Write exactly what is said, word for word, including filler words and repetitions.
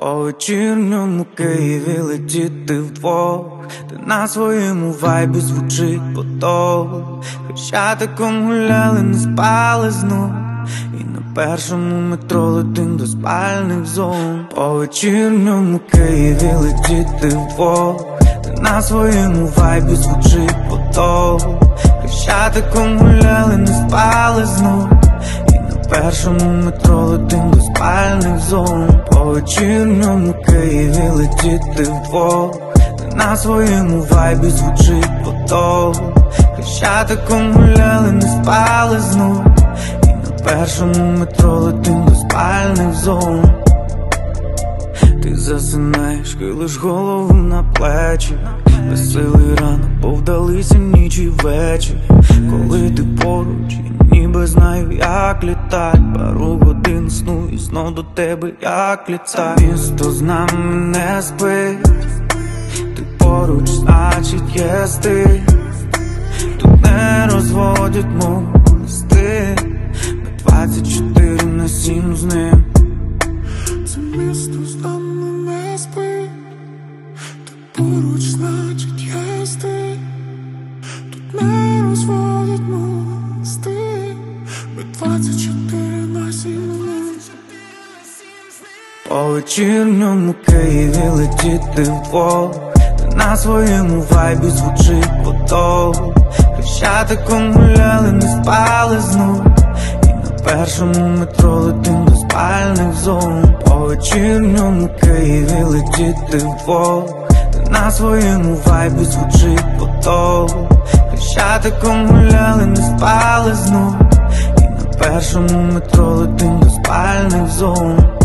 По вечірньому Києві летіти вдвох, де на своєму вайбі звучить поток. Хрещатиком гуляли, не спали знов, і на першому метро летим до спальних зон. По вечірньому Києві летіти вдвох, де на своєму вайбі звучить поток. Хрещатиком гуляли, не спали знов, в першому метро летим до спальних зон. По вечірньому Києві летіти вдвох, де на своєму вайбі звучить поток. Хрещатиком гуляли, не спали знов, і на першому метро летим до спальних зон. Ти засинаєш, хилиш голову на плечі, веселий ранок, повдалися ніч і вечір. Коли ти поруч, я ніби знаю, як літать. Пару годин сну і знов до тебе, як літать. Місто з нами не спить, ти поруч, значить є стиль. Тут не розводять мости, ми двадцять чотири на сім з ним. Це місто з нами не спить, ти поруч, значить є стиль. Тут не розводять мости, ми двадцять чотири на сім. По вечірньому Києві летіти вдвох, де на своєму вайбі звучить поток. Хрещатиком гуляли, не спали знов, і на першому метро летим до спальних зон. По вечірньому Києві летіти вдвох, де на своєму вайбі звучить поток. Хрещатиком гуляли, не спали знов, і на першому метро летим до спальних зон.